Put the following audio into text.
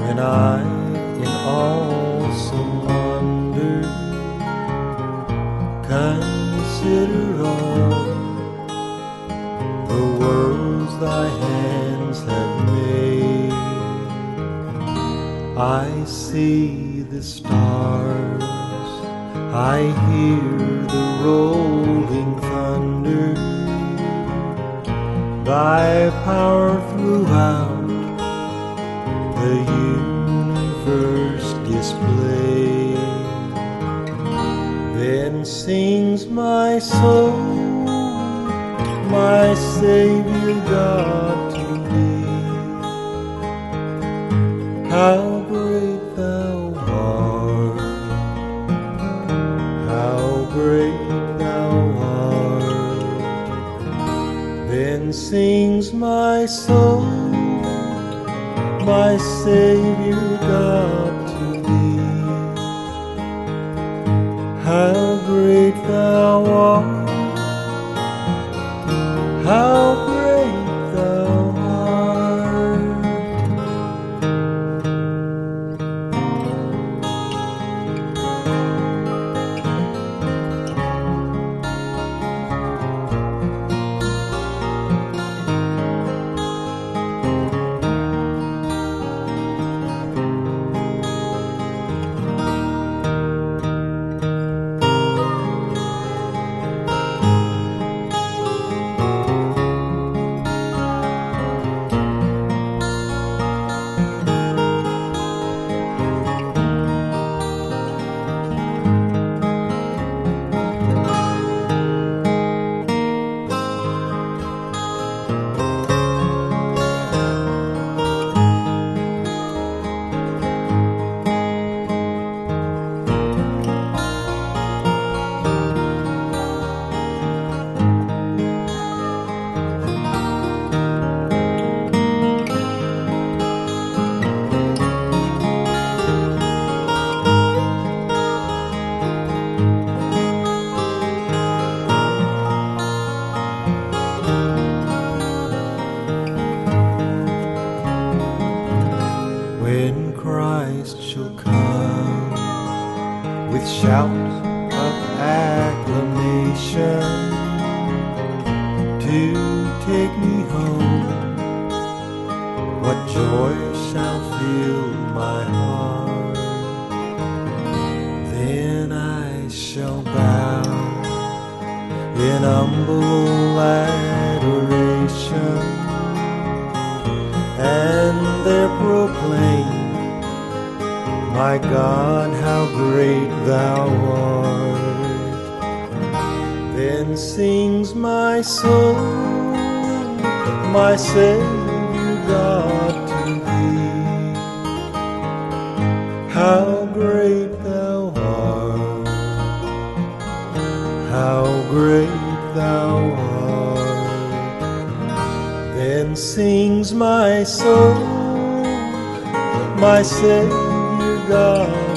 when I, in awesome wonder, consider all the worlds thy hands have made. I see the stars, I hear the rolling thunder, thy power throughout the universe display. Then sings my soul, my Savior God, to thee. How great thou art, how great thou art. Then sings my soul, my Savior God, to thee. How great thou art, how great thou art. When Christ shall come with shouts of acclamation to take me home, what joy shall fill my heart. Then I shall bow in humble adoration and there proclaim, my God, how great thou art. Then sings my soul, my Savior God, to thee. How great thou art, how great thou art. Then sings my soul, my Savior God,